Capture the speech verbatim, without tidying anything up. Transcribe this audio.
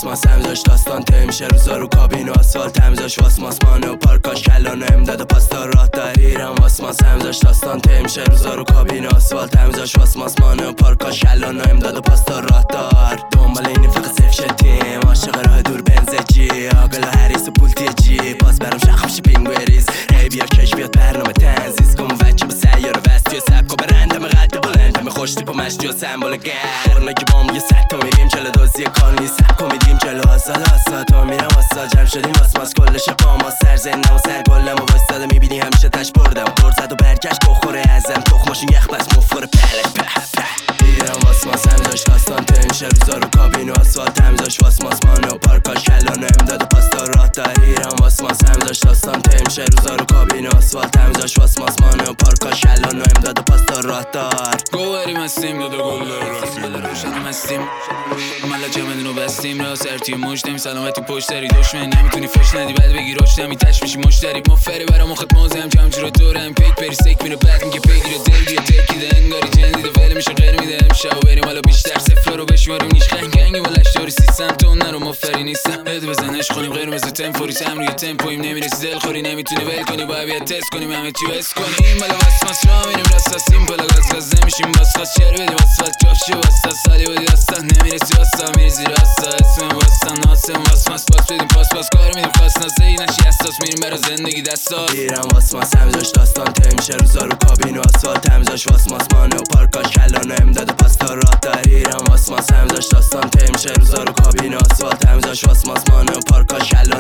واسماس همزاش داستان تمیشه روزا رو کابین و آسفالت همزاش واسماس مانه و پارکاش کلانه امداد و پاستا راه داریرم واسماس همزاش داستان تمیشه روزا رو کابین و آسفالت همزاش واسماس مانه و پارکاش کلانه امداد و پاستا راه دار دنبال این فقط صرف شدیم عاشق راه دور بنز جی آگل و هریس و پولتی جی باز برام شخم شی پینگ بریز هی بیا کش بیاد برنامه تنزیز کن بچه با سیاره وست توی سبکا برندم قد بلند همه خوش تیپ و مشتی و سمبول گر قرنه که بام یه ست تا میریم جلو دوزی کانوی سبکا میدیم جلو آسال آسا تا میرم آسا جمع شدیم واسماس کلش با ما سر زنم و سر گلم و وستاده میبینی همیشه تش بردم برد زد و برگشت بخوره ازم تخماشون یخ بس مفخوره پله په په ایران واسماس همزاش داستان تمیشه روزا رو کابین و آسفالت همزاش واسماس مانه و پارکاش کلانه امداد و پاستا راه دار ایران واسماس همزاش داستان تمیشه روزا رو کابین و آسفالت همزاش واسماس مانه و پارکاش کلانه امداد و پاستا راه دار گوهریم هستیم دادا گل رفتیم روشنیم هستیم ملا جمعدون رو بستیم را سرتی مجدیم سلامتی پشتری دشمن نمیتونی فش ندی بعد بگی رشت نمی تش میشی مشتری مفری برا مخت موزم جمع جورا دورم پیک بری سیک میره بعد میگه پیگیره دل دیگه تکیده انگاری جندیده ولی میشه غیر میده امشب بریم حالا بیشتر صفر رو بشماریم نیش خنگ هنگی و لشتاری سیستم تو نرو مفری نیستم هد بزنش کنیم غیر مثل تمپوری تم روی تمپویم نمیرسی دل خوری نمیتونی ول کنی باید بیاد تست کنیم همه چی حس کنیم بالا واسماس را میریم راست هستیم بالا گاز گاز نمیشیم باز خواست چر بدیم واسفالت کافشی واستا سالی بودی داستان نمیرسی واستا میریزی راستا اسمم واستا ناسم واسماس باس بدیم پاس پاس کار میدیم خواست ناسه ای نشی اساس میریم برا زندگی دستا ایران واسماس همزاش داستان تمیشه روزا رو کابین و آسفالت همزاش واسماس مانه و پارکاش کلانه امداد و پاستا راه دار ایران واسماس همزاش داستان تمیشه روزا رو کابین و آسفالت همزاش واسماس مانه و پارکاش کلانه